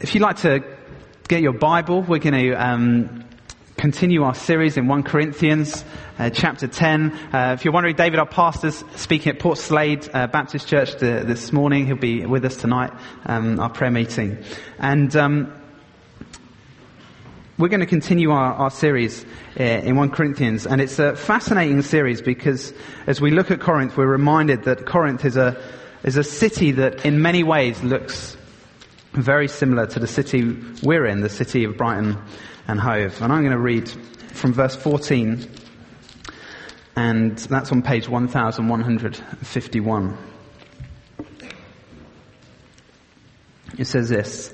If you'd like to get your Bible, we're going to continue our series in 1 Corinthians chapter 10. If you're wondering, David, our pastor's speaking at Port Slade Baptist Church this morning. He'll be with us tonight, our prayer meeting. And we're going to continue our series in 1 Corinthians. And it's a fascinating series because as we look at Corinth, we're reminded that Corinth is a city that in many ways looks very similar to the city we're in, the city of Brighton and Hove. And I'm going to read from verse 14, and that's on page 1151. It says this: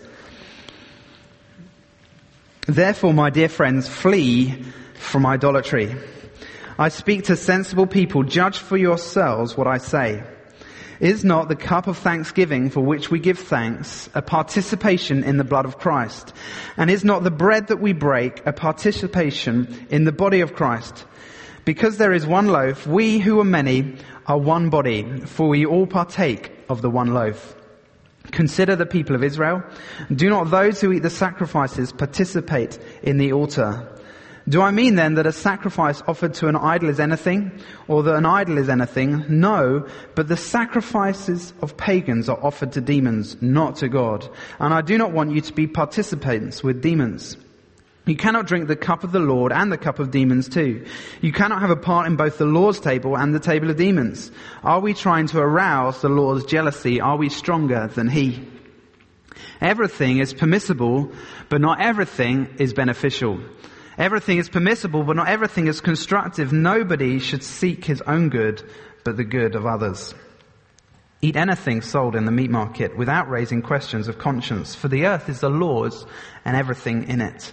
"Therefore, my dear friends, flee from idolatry. I speak to sensible people. Judge for yourselves what I say. Is not the cup of thanksgiving for which we give thanks a participation in the blood of Christ? And is not the bread that we break a participation in the body of Christ? Because there is one loaf, we who are many are one body, for we all partake of the one loaf. Consider the people of Israel. Do not those who eat the sacrifices participate in the altar? Do I mean then that a sacrifice offered to an idol is anything, or that an idol is anything? No, but the sacrifices of pagans are offered to demons, not to God. And I do not want you to be participants with demons. You cannot drink the cup of the Lord and the cup of demons too. You cannot have a part in both the Lord's table and the table of demons. Are we trying to arouse the Lord's jealousy? Are we stronger than He? Everything is permissible, but not everything is beneficial. Everything is permissible, but not everything is constructive. Nobody should seek his own good, but the good of others. Eat anything sold in the meat market without raising questions of conscience, for the earth is the Lord's and everything in it.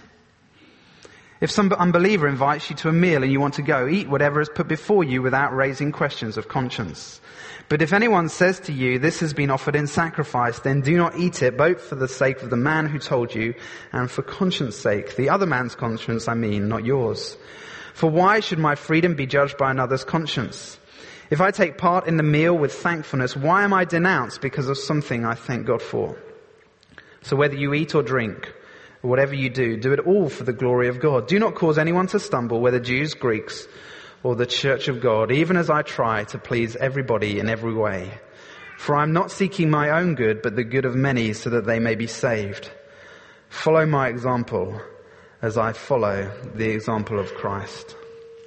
If some unbeliever invites you to a meal and you want to go, eat whatever is put before you without raising questions of conscience. But if anyone says to you, this has been offered in sacrifice, then do not eat it, both for the sake of the man who told you and for conscience sake. The other man's conscience, I mean, not yours. For why should my freedom be judged by another's conscience? If I take part in the meal with thankfulness, why am I denounced because of something I thank God for? So whether you eat or drink, or whatever you do, do it all for the glory of God. Do not cause anyone to stumble, whether Jews, Greeks, or the church of God, even as I try to please everybody in every way. For I am not seeking my own good, but the good of many, so that they may be saved. Follow my example as I follow the example of Christ."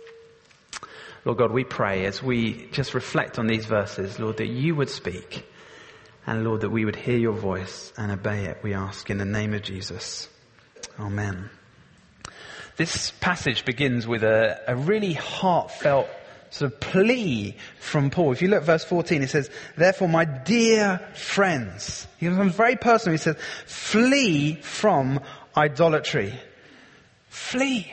Lord God, we pray as we just reflect on these verses, Lord, that you would speak, and Lord, that we would hear your voice and obey it, we ask in the name of Jesus. Amen. This passage begins with a really heartfelt sort of plea from Paul. If you look at verse 14, it says, "Therefore, my dear friends," he becomes very personal. He says, "Flee from idolatry." Flee.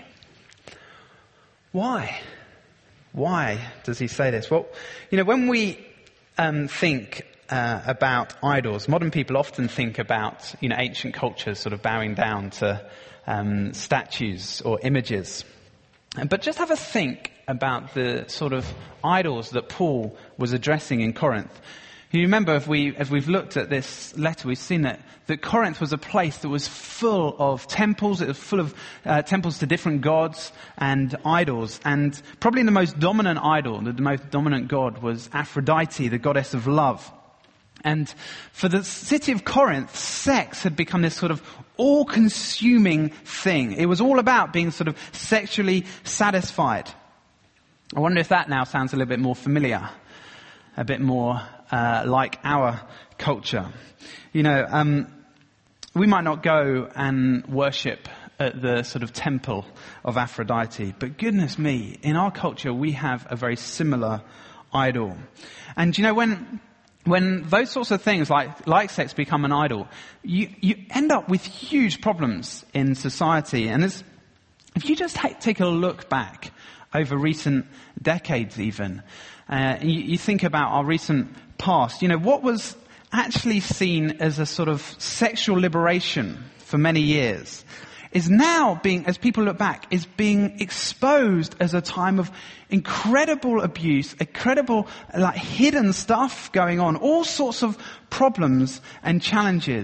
Why? Why does he say this? Well, when we think about idols, modern people often think about, ancient cultures sort of bowing down to statues or images. But just have a think about the sort of idols that Paul was addressing in Corinth. You remember, as we've looked at this letter, we've seen that Corinth was a place that was full of temples. It was full of temples to different gods and idols. And probably the most dominant idol, the most dominant god, was Aphrodite, the goddess of love. And for the city of Corinth, sex had become this sort of all-consuming thing. It was all about being sort of sexually satisfied. I wonder if that now sounds a little bit more familiar, a bit more like our culture. We might not go and worship at the sort of temple of Aphrodite, but goodness me, in our culture we have a very similar idol. And when those sorts of things like sex become an idol, you end up with huge problems in society. And if you just take a look back over recent decades even, you think about our recent past, what was actually seen as a sort of sexual liberation for many years is now as people look back, is being exposed as a time of incredible abuse, incredible hidden stuff going on, all sorts of problems and challenges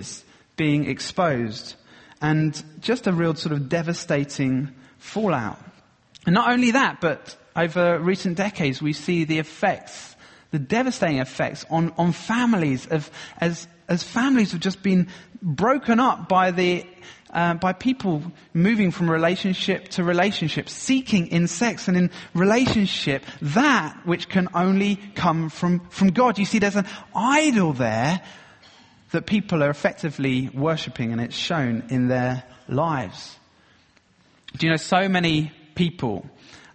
being exposed, and just a real sort of devastating fallout. And not only that, but over recent decades, we see the effects, the devastating effects on families as families have just been broken up by people moving from relationship to relationship, seeking in sex and in relationship that which can only come from God. You see, there's an idol there that people are effectively worshipping, and it's shown in their lives. Do you know, so many people,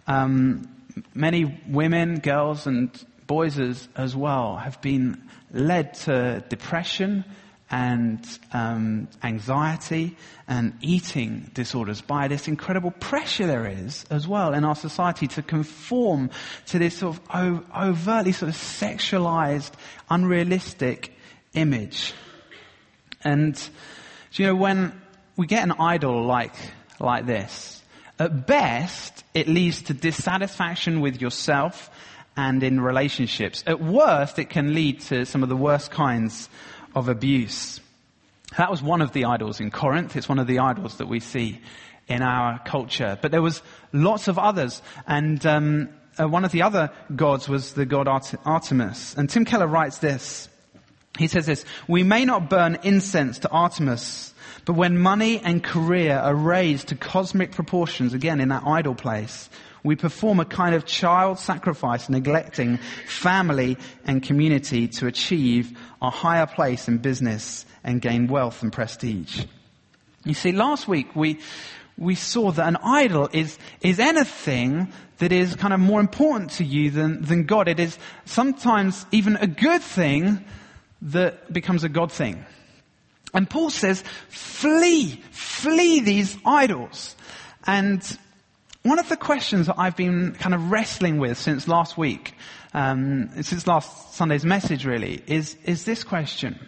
many women, girls and boys as well, have been led to depression and anxiety and eating disorders by this incredible pressure there is as well in our society to conform to this sort of overtly sort of sexualized, unrealistic image. And you know, when we get an idol like this, at best it leads to dissatisfaction with yourself and in relationships. At worst, it can lead to some of the worst kinds of abuse. That was one of the idols in Corinth. It's one of the idols that we see in our culture. But there was lots of others. And one of the other gods was the god Artemis. And Tim Keller writes this. He says this: "We may not burn incense to Artemis, but when money and career are raised to cosmic proportions, again in that idol place, we perform a kind of child sacrifice, neglecting family and community to achieve a higher place in business and gain wealth and prestige." You see, last week we saw that an idol is anything that is kind of more important to you than God. It is sometimes even a good thing that becomes a God thing. And Paul says, flee these idols. And one of the questions that I've been kind of wrestling with since last week, since last Sunday's message really, is this question.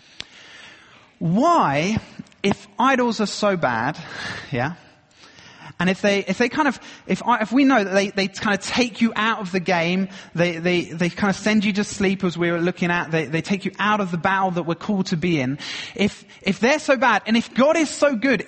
Why, if idols are so bad, yeah, and if we know that they kind of take you out of the game, they kind of send you to sleep, as we were looking at, they take you out of the battle that we're called to be in. If they're so bad, and if God is so good,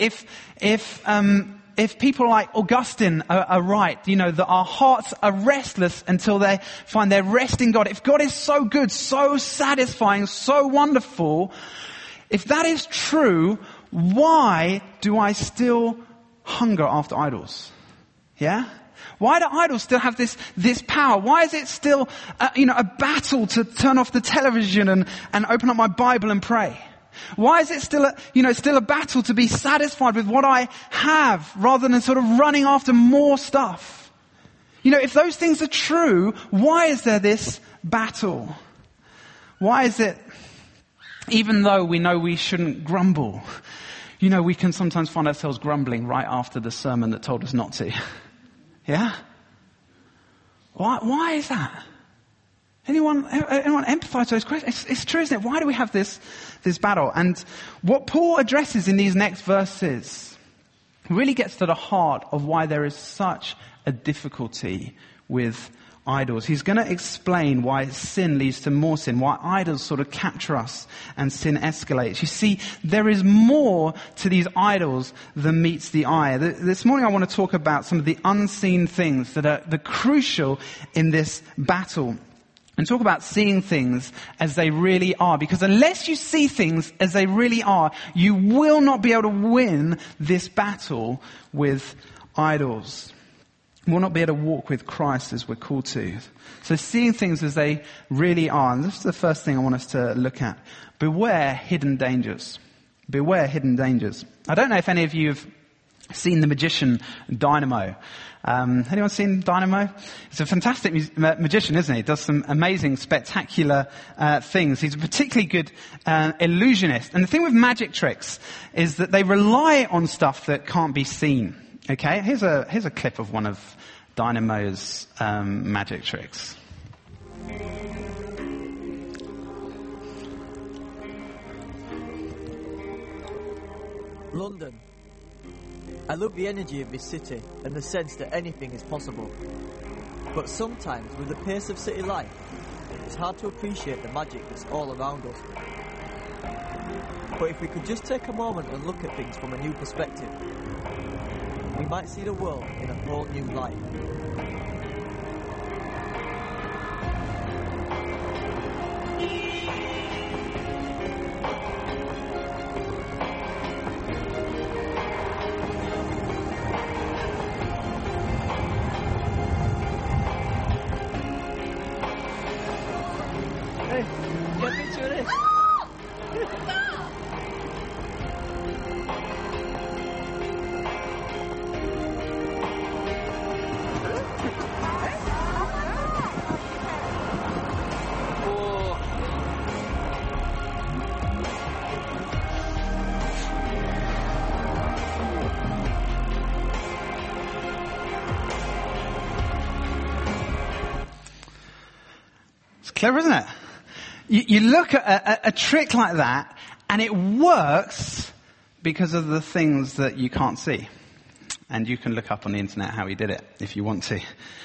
if people like Augustine are right, you know, that our hearts are restless until they find their rest in God. If God is so good, so satisfying, so wonderful, if that is true, why do I still hunger after idols? Yeah? Why do idols still have this power? Why is it still, a battle to turn off the television and open up my Bible and pray? Why is it still a battle to be satisfied with what I have rather than sort of running after more stuff? You know, if those things are true, why is there this battle? Why is it, even though we know we shouldn't grumble, you know, we can sometimes find ourselves grumbling right after the sermon that told us not to. Yeah? Why is that? Anyone empathize with those questions? It's true, isn't it? Why do we have this battle? And what Paul addresses in these next verses really gets to the heart of why there is such a difficulty with idols. He's going to explain why sin leads to more sin, why idols sort of capture us and sin escalates. You see, there is more to these idols than meets the eye. This morning I want to talk about some of the unseen things that are crucial in this battle. And talk about seeing things as they really are. Because unless you see things as they really are, you will not be able to win this battle with idols. You will not be able to walk with Christ as we're called to. So seeing things as they really are. And this is the first thing I want us to look at. Beware hidden dangers. Beware hidden dangers. I don't know if any of you have seen the magician Dynamo. Anyone seen Dynamo? He's a fantastic magician, isn't he? He does some amazing, spectacular things. He's a particularly good illusionist. And the thing with magic tricks is that they rely on stuff that can't be seen. Okay, here's a clip of one of Dynamo's magic tricks. London. I love the energy of this city and the sense that anything is possible. But sometimes, with the pace of city life, it's hard to appreciate the magic that's all around us. But if we could just take a moment and look at things from a new perspective, we might see the world in a whole new light. Hey, get a picture of this. It's clever, isn't it? You look at a trick like that, and it works because of the things that you can't see. And you can look up on the internet how he did it, if you want to.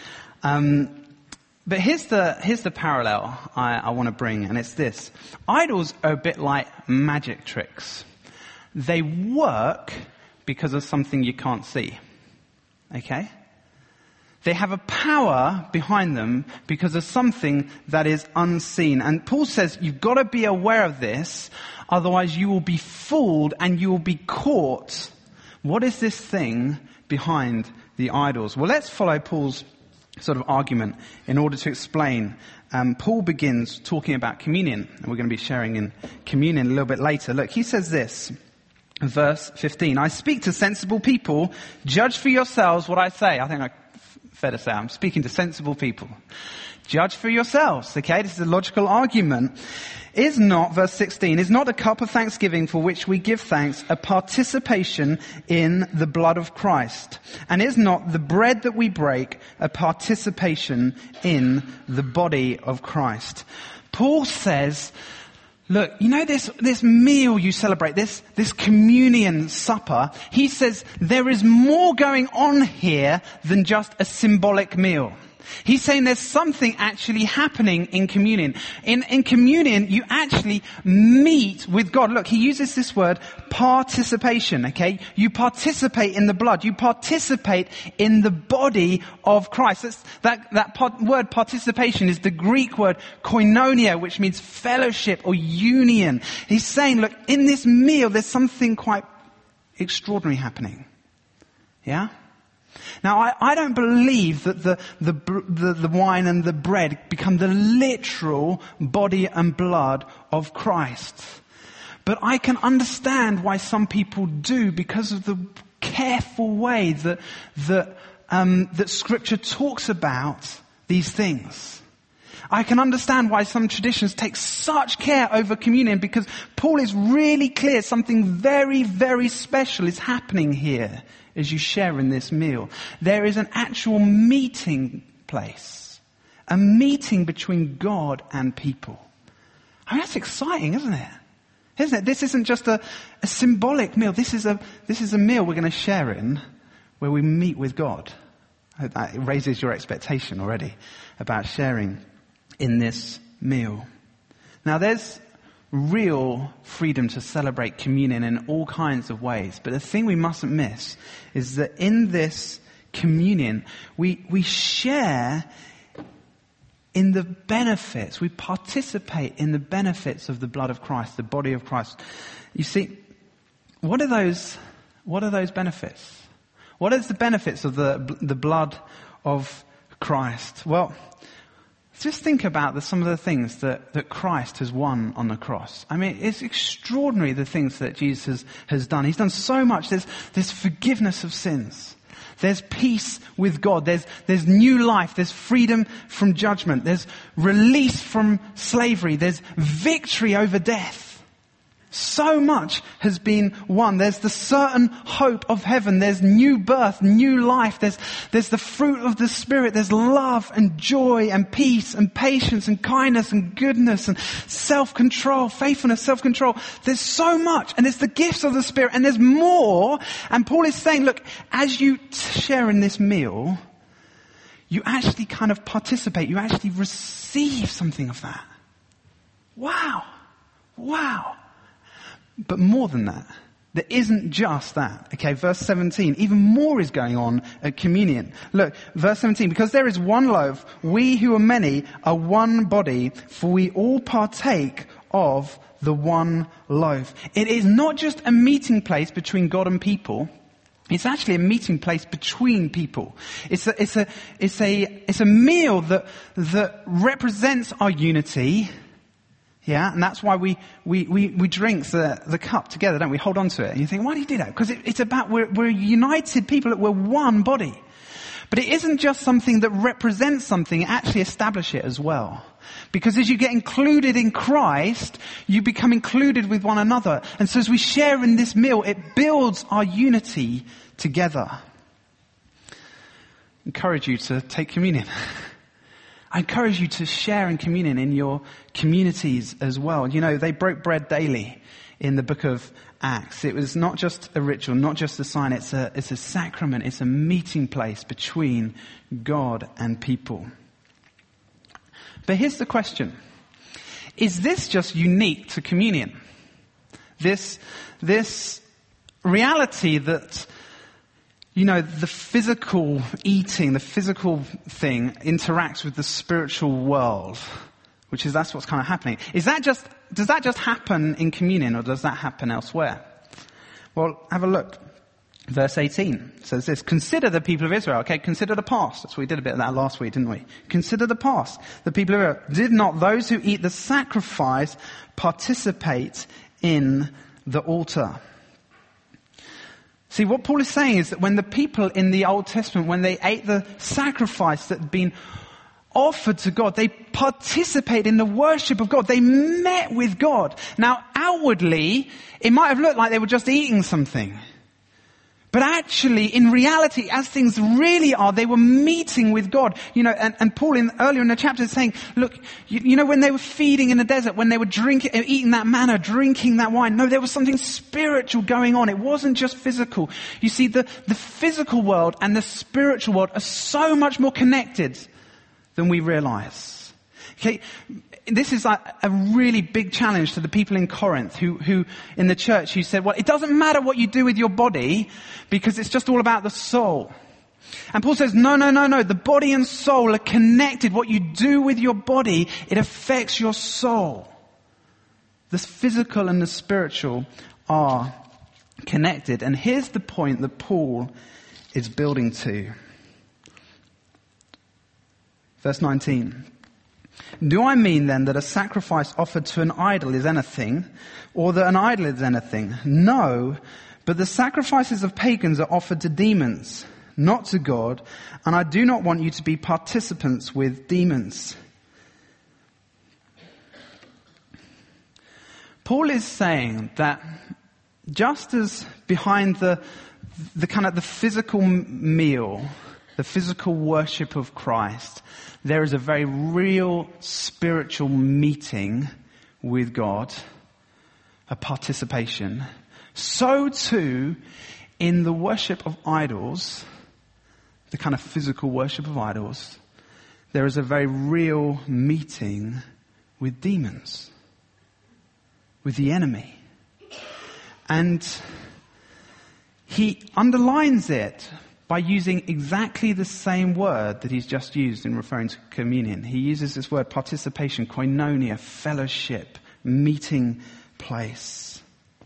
But here's the parallel I want to bring, and it's this. Idols are a bit like magic tricks. They work because of something you can't see. Okay? They have a power behind them because of something that is unseen. And Paul says you've got to be aware of this, otherwise you will be fooled and you will be caught. What is this thing behind the idols? Well, let's follow Paul's sort of argument in order to explain. Paul begins talking about communion, and we're going to be sharing in communion a little bit later. Look, he says this. Verse 15, I speak to sensible people, judge for yourselves what I say. I think I fair to say I'm speaking to sensible people. Judge for yourselves, okay? This is a logical argument. Is not, verse 16, is not the cup of thanksgiving for which we give thanks a participation in the blood of Christ? And is not the bread that we break a participation in the body of Christ? Paul says, look, you know this meal you celebrate, this communion supper, he says there is more going on here than just a symbolic meal. He's saying there's something actually happening in communion. In communion, you actually meet with God. Look, he uses this word participation, okay? You participate in the blood. You participate in the body of Christ. Word participation is the Greek word koinonia, which means fellowship or union. He's saying, look, in this meal, there's something quite extraordinary happening. Yeah? Now, I don't believe that the wine and the bread become the literal body and blood of Christ. But I can understand why some people do because of the careful way that Scripture talks about these things. I can understand why some traditions take such care over communion because Paul is really clear something very, very special is happening here as you share in this meal. There is an actual meeting place. A meeting between God and people. I mean, that's exciting, isn't it? Isn't it? This isn't just a symbolic meal. This is a meal we're going to share in where we meet with God. That raises your expectation already about sharing in this meal. Now there's real freedom to celebrate communion in all kinds of ways. But the thing we mustn't miss is that in this communion, we share in the benefits. We participate in the benefits of the blood of Christ, the body of Christ. You see, what are those benefits? What is the benefits of the blood of Christ? Well, just think about some of the things that Christ has won on the cross. I mean, it's extraordinary the things that Jesus has done. He's done so much. There's forgiveness of sins. There's peace with God. There's new life. There's freedom from judgment. There's release from slavery. There's victory over death. So much has been won. There's the certain hope of heaven. There's new birth, new life. There's the fruit of the Spirit. There's love and joy and peace and patience and kindness and goodness and self-control, faithfulness, self-control. There's so much, and there's the gifts of the Spirit, and there's more. And Paul is saying, look, as you share in this meal, you actually kind of participate. You actually receive something of that. Wow. But more than that. There isn't just that. Okay, verse 17. Even more is going on at communion. Look, verse 17. Because there is one loaf, we who are many are one body, for we all partake of the one loaf. It is not just a meeting place between God and people. It's actually a meeting place between people. It's a meal that represents our unity. Yeah, and that's why we drink the cup together, don't we? Hold on to it. And you think, why do you do that? Because it's about, we're united people, we're one body. But it isn't just something that represents something, it actually establishes it as well. Because as you get included in Christ, you become included with one another. And so as we share in this meal, it builds our unity together. I encourage you to take communion. I encourage you to share in communion in your communities as well. You know, they broke bread daily in the book of Acts. It was not just a ritual, not just a sign. It's a sacrament. It's a meeting place between God and people. But here's the question. Is this just unique to communion? This reality that, you know, the physical eating, the physical thing interacts with the spiritual world, that's what's kind of happening. Does that just happen in communion, or does that happen elsewhere? Well, have a look. Verse 18 says this: consider the people of Israel. Okay, consider the past. That's what we did a bit of that last week, didn't we? Consider the past. The people of Israel. Did not those who eat the sacrifice participate in the altar? See, what Paul is saying is that when the people in the Old Testament, when they ate the sacrifice that had been offered to God, they participated in the worship of God. They met with God. Now, outwardly, it might have looked like they were just eating something. But actually, in reality, as things really are, they were meeting with God. You know, and Paul earlier in the chapter is saying, look, you know, when they were feeding in the desert, when they were eating that manna, drinking that wine, no, there was something spiritual going on. It wasn't just physical. You see, the physical world and the spiritual world are so much more connected than we realize. Okay, this is a really big challenge to the people in Corinth who in the church who said, well, it doesn't matter what you do with your body because it's just all about the soul. And Paul says, no. The body and soul are connected. What you do with your body, it affects your soul. The physical and the spiritual are connected. And here's the point that Paul is building to. Verse 19. Do I mean then that a sacrifice offered to an idol is anything, or that an idol is anything? No, but the sacrifices of pagans are offered to demons, not to God, and I do not want you to be participants with demons. Paul is saying that just as behind the kind of the physical meal, the physical worship of Christ, there is a very real spiritual meeting with God, a participation. So too, in the worship of idols, the kind of physical worship of idols, there is a very real meeting with demons, with the enemy. And he underlines it by using exactly the same word that he's just used in referring to communion. He uses this word participation, koinonia, fellowship, meeting place.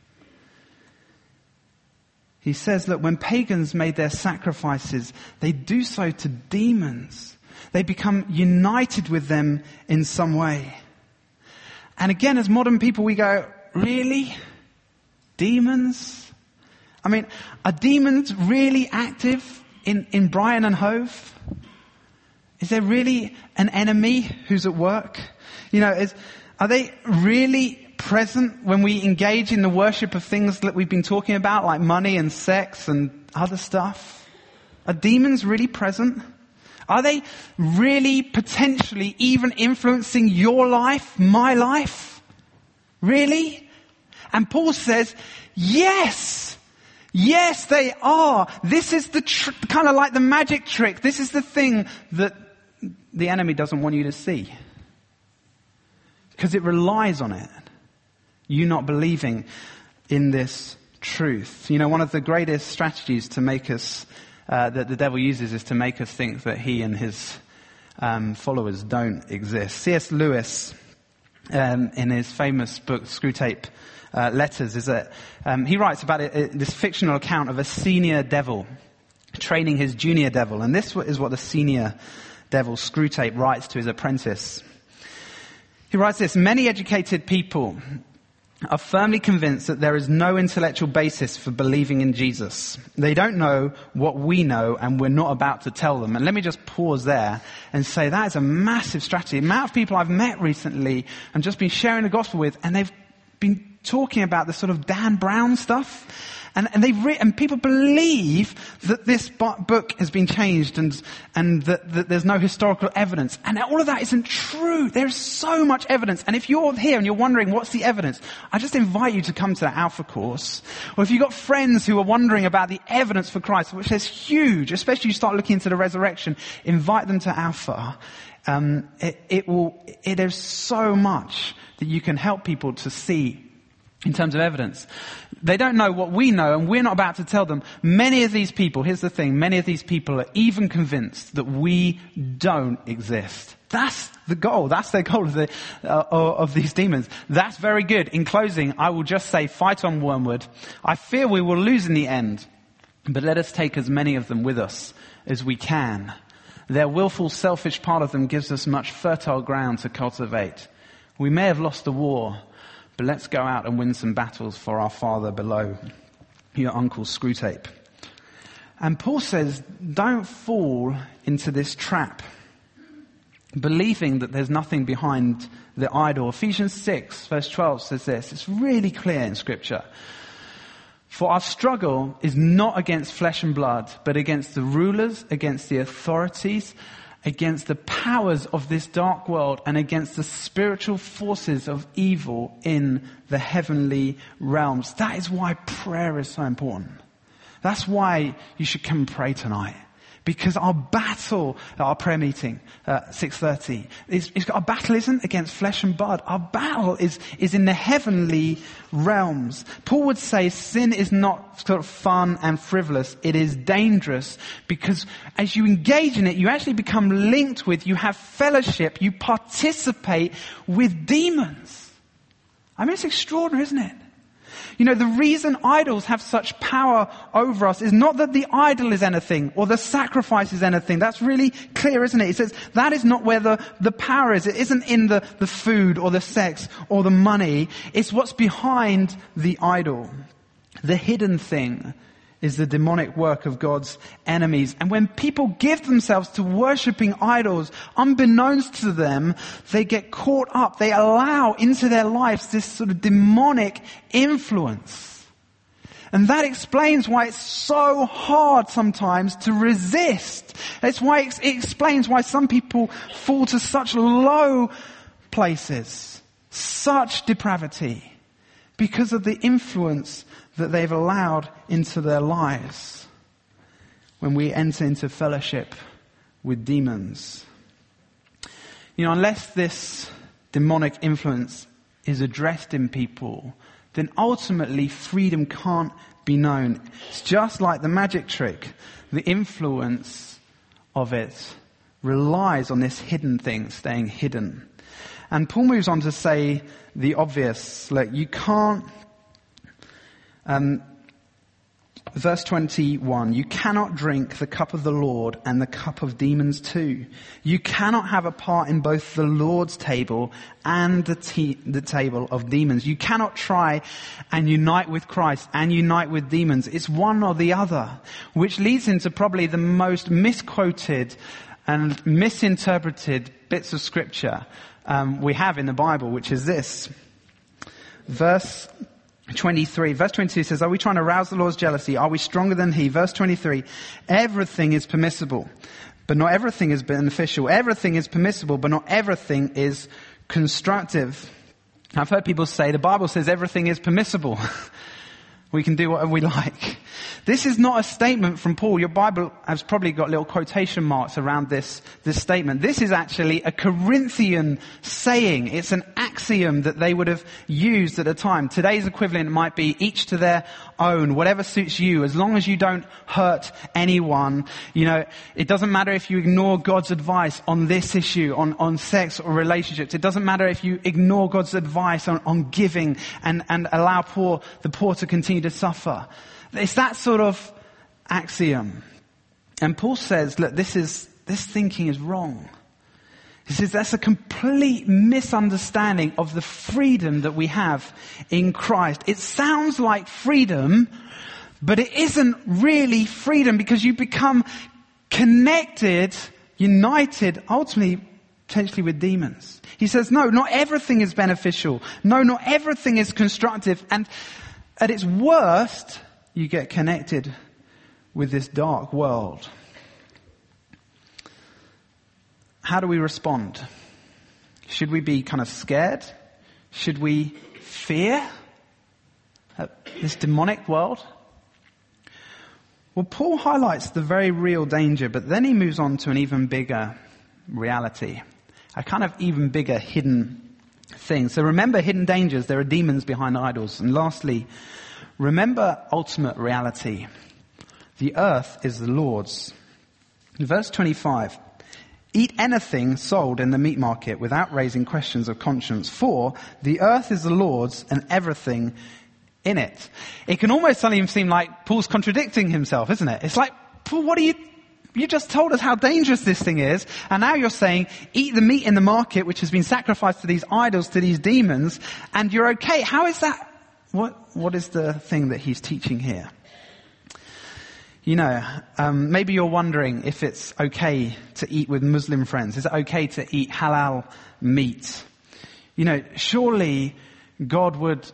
He says that when pagans made their sacrifices, they do so to demons. They become united with them in some way. And again, as modern people, we go, really? Demons? I mean, are demons really active in Brian and Hove? Is there really an enemy who's at work? You know, are they really present when we engage in the worship of things that we've been talking about, like money and sex and other stuff? Are demons really present? Are they really potentially even influencing your life, my life? Really? And Paul says, yes! Yes, they are. This is the kind of like the magic trick. This is the thing that the enemy doesn't want you to see. Because it relies on it. You not believing. in this truth. You know, one of the greatest strategies to make us, that the devil uses, is to make us think that he and his followers don't exist. C.S. Lewis, in his famous book, Screwtape Letters, is that he writes about this fictional account of a senior devil training his junior devil. And this is what the senior devil, Screwtape, writes to his apprentice. He writes this: many educated people are firmly convinced that there is no intellectual basis for believing in Jesus. They don't know what we know, and we're not about to tell them. And let me just pause there and say that is a massive strategy. The amount of people I've met recently and just been sharing the gospel with, and they've been talking about this sort of Dan Brown stuff. And people believe that this book has been changed and that there's no historical evidence. And all of that isn't true. There's so much evidence. And if you're here and you're wondering what's the evidence, I just invite you to come to that Alpha course. Or if you've got friends who are wondering about the evidence for Christ, which is huge, especially you start looking into the resurrection, invite them to Alpha. There's so much that you can help people to see in terms of evidence. They don't know what we know, and we're not about to tell them. Many of these people, here's the thing, many of these people are even convinced that we don't exist. That's the goal. That's their goal of these demons. That's very good. In closing, I will just say, fight on, Wormwood. I fear we will lose in the end, but let us take as many of them with us as we can. Their willful, selfish part of them gives us much fertile ground to cultivate. We may have lost the war, but let's go out and win some battles for our Father below, your Uncle Screwtape. And Paul says, don't fall into this trap, believing that there's nothing behind the idol. Ephesians 6, verse 12 says this. It's really clear in Scripture. For our struggle is not against flesh and blood, but against the rulers, against the authorities, against the powers of this dark world, and against the spiritual forces of evil in the heavenly realms. That is why prayer is so important. That's why you should come and pray tonight. Because our battle, our prayer meeting, 6:30, our battle isn't against flesh and blood. Our battle is in the heavenly realms. Paul would say sin is not sort of fun and frivolous. It is dangerous, because as you engage in it, you actually become linked with, you have fellowship, you participate with demons. I mean, it's extraordinary, isn't it? You know, the reason idols have such power over us is not that the idol is anything or the sacrifice is anything. That's really clear, isn't it? It says that is not where the power is. It isn't in the food or the sex or the money. It's what's behind the idol. The hidden thing is the demonic work of God's enemies. And when people give themselves to worshipping idols, unbeknownst to them, they get caught up. They allow into their lives this sort of demonic influence. And that explains why it's so hard sometimes to resist. That's why it explains why some people fall to such low places, such depravity, because of the influence that they've allowed into their lives when we enter into fellowship with demons. You know, unless this demonic influence is addressed in people, then ultimately freedom can't be known. It's just like the magic trick. The influence of it relies on this hidden thing staying hidden. And Paul moves on to say the obvious. Look, you can't verse 21, you cannot drink the cup of the Lord and the cup of demons too. You cannot have a part in both the Lord's table and the table of demons. You cannot try and unite with Christ and unite with demons. It's one or the other, which leads into probably the most misquoted and misinterpreted bits of scripture we have in the Bible, which is this. Verse 23. Verse 22 says, are we trying to rouse the Lord's jealousy? Are we stronger than he? Verse 23, everything is permissible, but not everything is beneficial. Everything is permissible, but not everything is constructive. I've heard people say the Bible says everything is permissible. We can do whatever we like. This is not a statement from Paul. Your Bible has probably got little quotation marks around this statement. This is actually a Corinthian saying. It's an axiom that they would have used at the time. Today's equivalent might be each to their own, whatever suits you, as long as you don't hurt anyone. You know, it doesn't matter if you ignore God's advice on this issue, on sex or relationships. It doesn't matter if you ignore God's advice on giving and allow the poor to continue to suffer. It's that sort of axiom. And Paul says, look, this thinking is wrong. He says that's a complete misunderstanding of the freedom that we have in Christ. It sounds like freedom, but it isn't really freedom, because you become connected, united, ultimately, potentially with demons. He says, no, not everything is beneficial. No, not everything is constructive. And at its worst, you get connected with this dark world. How do we respond? Should we be kind of scared? Should we fear this demonic world? Well, Paul highlights the very real danger, but then he moves on to an even bigger reality. A kind of even bigger hidden thing. So remember hidden dangers. There are demons behind idols. And lastly, remember ultimate reality. The earth is the Lord's. In verse 25, eat anything sold in the meat market without raising questions of conscience, for the earth is the Lord's and everything in it. It can almost suddenly seem like Paul's contradicting himself, isn't it? It's like, Paul, you just told us how dangerous this thing is, and now you're saying, eat the meat in the market which has been sacrificed to these idols, to these demons, and you're okay. How is that? What is the thing that he's teaching here? You know, maybe you're wondering if it's okay to eat with Muslim friends. Is it okay to eat halal meat? You know, surely God would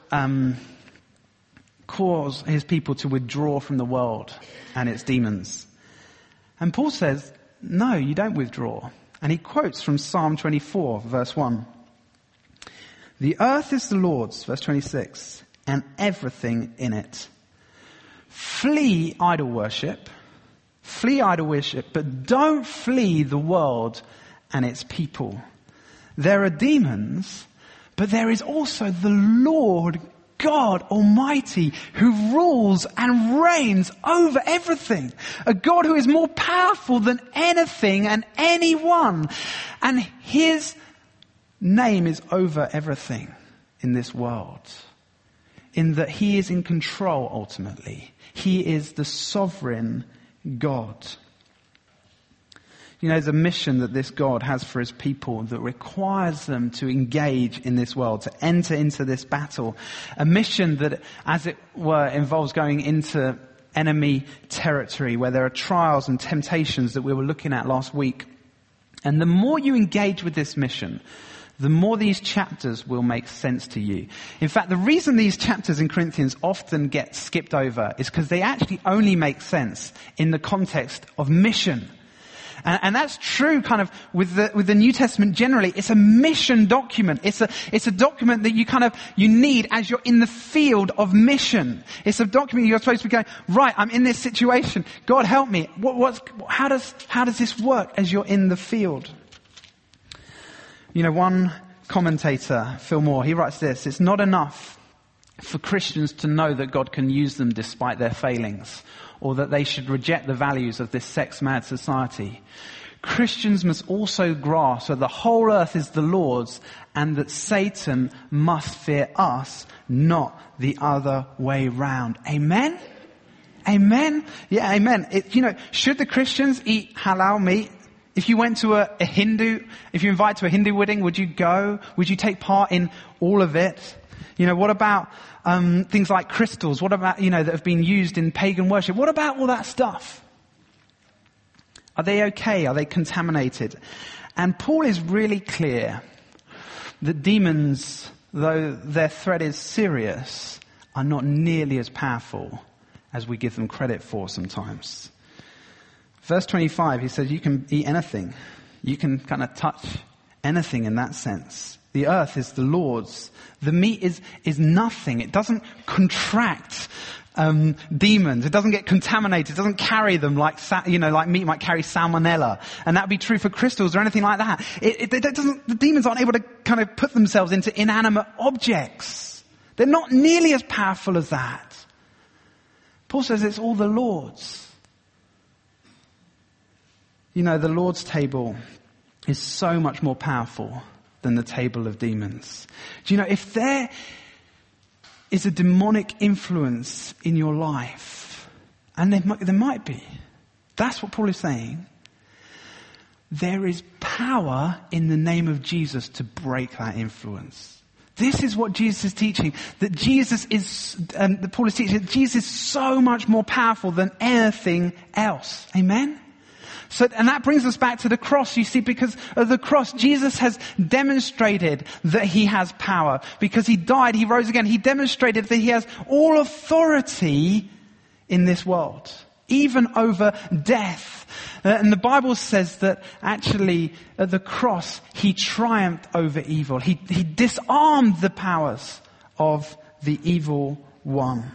cause his people to withdraw from the world and its demons. And Paul says, no, you don't withdraw. And he quotes from Psalm 24, verse 1. The earth is the Lord's, verse 26, and everything in it. Flee idol worship, but don't flee the world and its people. There are demons, but there is also the Lord God Almighty, who rules and reigns over everything. A God who is more powerful than anything and anyone. And his name is over everything in this world. In that he is in control ultimately. He is the sovereign God. You know, there's a mission that this God has for his people that requires them to engage in this world, to enter into this battle. A mission that, as it were, involves going into enemy territory where there are trials and temptations that we were looking at last week. And the more you engage with this mission, the more these chapters will make sense to you. In fact, the reason these chapters in Corinthians often get skipped over is because they actually only make sense in the context of mission. And that's true kind of with the New Testament generally. It's a mission document. It's a document that you need as you're in the field of mission. It's a document you're supposed to be going, right, I'm in this situation. God help me. How does this work as you're in the field? You know, one commentator, Phil Moore, he writes this: it's not enough for Christians to know that God can use them despite their failings, or that they should reject the values of this sex-mad society. Christians must also grasp that the whole earth is the Lord's and that Satan must fear us, not the other way round. Amen? Amen? Yeah, amen. Should the Christians eat halal meat? If you went to a Hindu, if you invite to a Hindu wedding, would you go? Would you take part in all of it? You know, what about things like crystals? What about, that have been used in pagan worship? What about all that stuff? Are they okay? Are they contaminated? And Paul is really clear that demons, though their threat is serious, are not nearly as powerful as we give them credit for sometimes. Verse 25, he says, you can eat anything. You can kind of touch anything in that sense. The earth is the Lord's. The meat is nothing. It doesn't contract demons. It doesn't get contaminated. It doesn't carry them like meat might carry salmonella. And that would be true for crystals or anything like that. The demons aren't able to kind of put themselves into inanimate objects. They're not nearly as powerful as that. Paul says it's all the Lord's. You know, the Lord's table is so much more powerful than the table of demons. Do you know, if there is a demonic influence in your life, and there might be, that's what Paul is saying, there is power in the name of Jesus to break that influence. This is what Jesus is teaching, that Paul is teaching that Jesus is so much more powerful than anything else. Amen? And that brings us back to the cross, you see, because of the cross, Jesus has demonstrated that he has power. Because he died, he rose again, he demonstrated that he has all authority in this world, even over death. And the Bible says that actually at the cross, he triumphed over evil. He disarmed the powers of the evil one.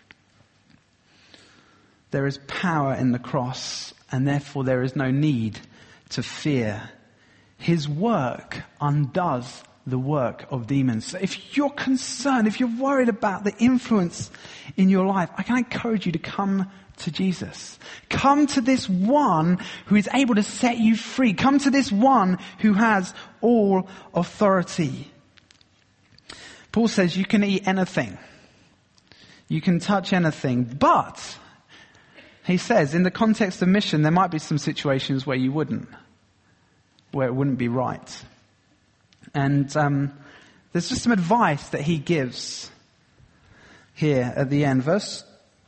There is power in the cross, and therefore there is no need to fear. His work undoes the work of demons. So if you're concerned, if you're worried about the influence in your life, I can encourage you to come to Jesus. Come to this one who is able to set you free. Come to this one who has all authority. Paul says you can eat anything. You can touch anything, but he says, in the context of mission, there might be some situations where you wouldn't, where it wouldn't be right. And there's just some advice that he gives here at the end. Verse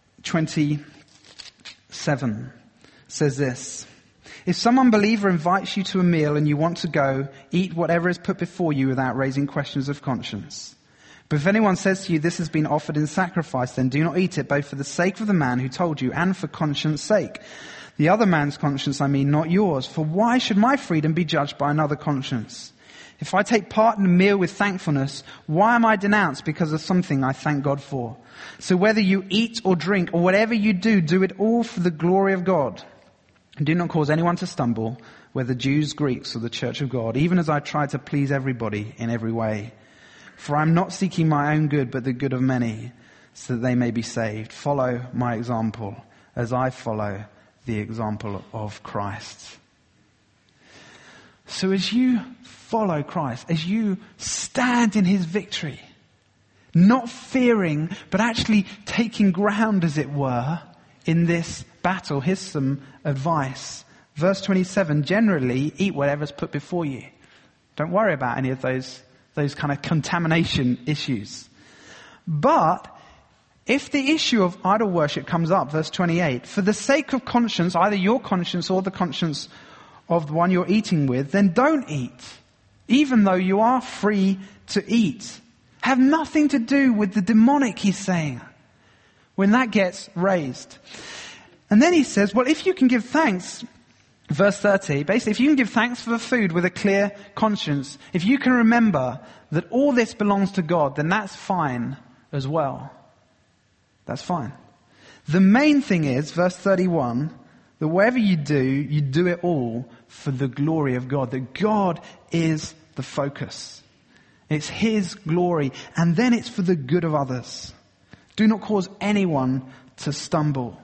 27 says this: if some unbeliever invites you to a meal and you want to go, eat whatever is put before you without raising questions of conscience. But if anyone says to you, this has been offered in sacrifice, then do not eat it, both for the sake of the man who told you and for conscience sake. The other man's conscience, I mean, not yours. For why should my freedom be judged by another conscience? If I take part in a meal with thankfulness, why am I denounced because of something I thank God for? So whether you eat or drink or whatever you do, do it all for the glory of God. And do not cause anyone to stumble, whether Jews, Greeks, or the church of God, even as I try to please everybody in every way. For I am not seeking my own good, but the good of many, so that they may be saved. Follow my example as I follow the example of Christ. So as you follow Christ, as you stand in his victory, not fearing, but actually taking ground, as it were, in this battle, here's some advice. Verse 27, generally eat whatever's put before you. Don't worry about any of those kind of contamination issues. But if the issue of idol worship comes up, verse 28, for the sake of conscience, either your conscience or the conscience of the one you're eating with, then don't eat, even though you are free to eat. Have nothing to do with the demonic, he's saying, when that gets raised. And then he says, well, if you can give thanks, verse 30, basically, if you can give thanks for the food with a clear conscience, if you can remember that all this belongs to God, then that's fine as well. That's fine. The main thing is, verse 31, that whatever you do it all for the glory of God. That God is the focus. It's his glory, and then it's for the good of others. Do not cause anyone to stumble.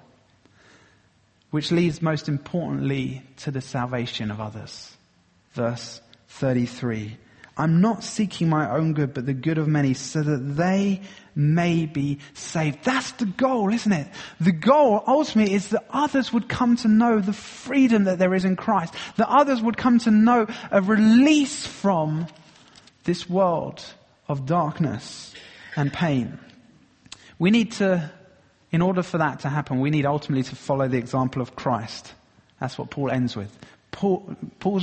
Which leads most importantly to the salvation of others. Verse 33. I'm not seeking my own good, but the good of many, so that they may be saved. That's the goal, isn't it? The goal ultimately is that others would come to know the freedom that there is in Christ. That others would come to know a release from this world of darkness and pain. We need to, in order for that to happen, we need ultimately to follow the example of Christ. That's what Paul ends with. Paul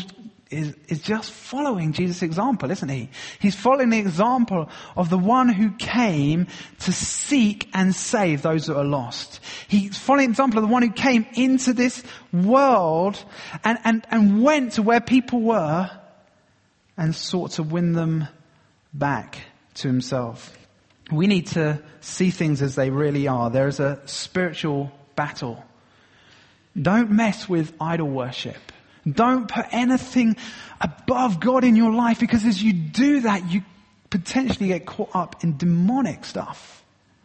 is just following Jesus' example, isn't he? He's following the example of the one who came to seek and save those that are lost. He's following the example of the one who came into this world and went to where people were and sought to win them back to himself. We need to see things as they really are. There is a spiritual battle. Don't mess with idol worship. Don't put anything above God in your life, because as you do that, you potentially get caught up in demonic stuff.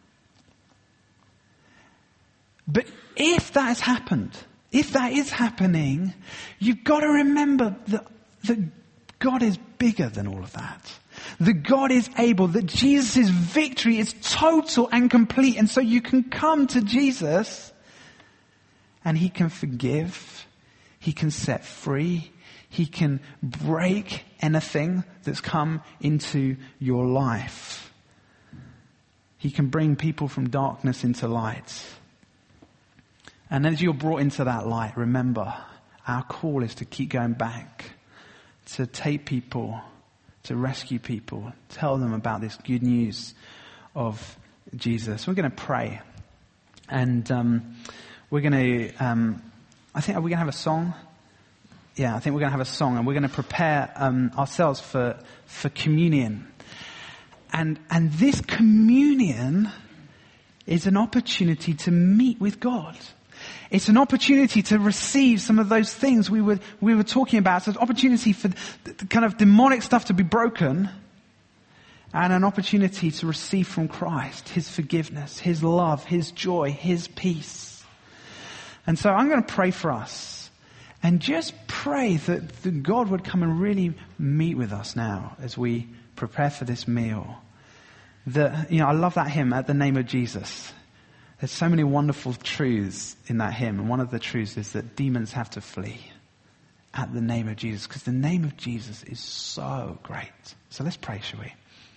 But if that has happened, if that is happening, you've got to remember that God is bigger than all of that. That God is able, that Jesus' victory is total and complete. And so you can come to Jesus and he can forgive, he can set free, he can break anything that's come into your life. He can bring people from darkness into light. And as you're brought into that light, remember, our call is to keep going back, to take people, to rescue people, tell them about this good news of Jesus. We're going to pray. And we're going to, I think, are we going to have a song? Yeah, I think we're going to have a song, and we're going to prepare ourselves for communion. And this communion is an opportunity to meet with God. It's an opportunity to receive some of those things we were talking about. It's an opportunity for the kind of demonic stuff to be broken, and an opportunity to receive from Christ his forgiveness, his love, his joy, his peace. And so I'm going to pray for us, and just pray that God would come and really meet with us now as we prepare for this meal. I love that hymn, At the Name of Jesus. There's so many wonderful truths in that hymn. And one of the truths is that demons have to flee at the name of Jesus, because the name of Jesus is so great. So let's pray, shall we?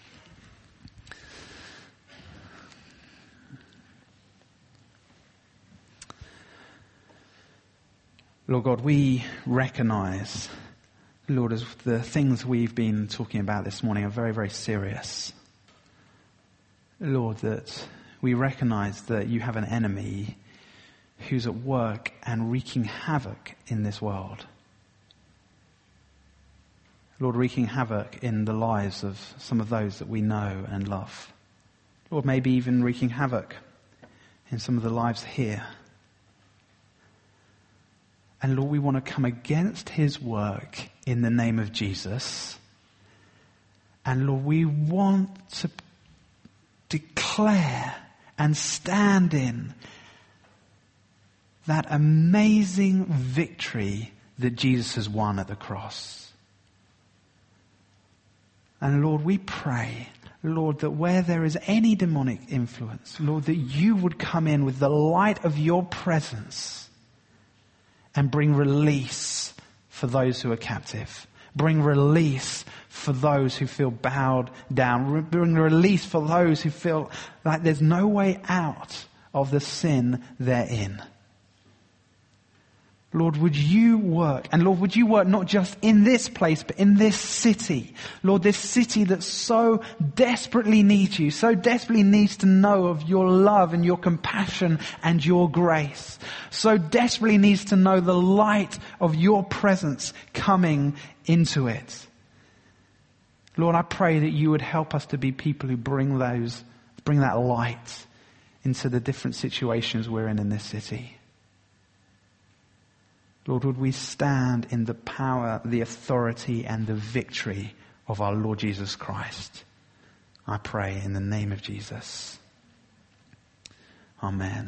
Lord God, we recognize, Lord, as the things we've been talking about this morning are very, very serious. Lord, that we recognize that you have an enemy who's at work and wreaking havoc in this world. Lord, wreaking havoc in the lives of some of those that we know and love. Lord, maybe even wreaking havoc in some of the lives here. And Lord, we want to come against his work in the name of Jesus. And Lord, we want to declare and stand in that amazing victory that Jesus has won at the cross. And Lord, we pray, Lord, that where there is any demonic influence, Lord, that you would come in with the light of your presence and bring release for those who are captive. Bring release for those who feel bowed down. Bring release for those who feel like there's no way out of the sin they're in. Lord, would you work? And Lord, would you work not just in this place, but in this city? Lord, this city that so desperately needs you, so desperately needs to know of your love and your compassion and your grace. So desperately needs to know the light of your presence coming into it. Lord, I pray that you would help us to be people who bring that light into the different situations we're in this city. Lord, would we stand in the power, the authority, and the victory of our Lord Jesus Christ? I pray in the name of Jesus. Amen.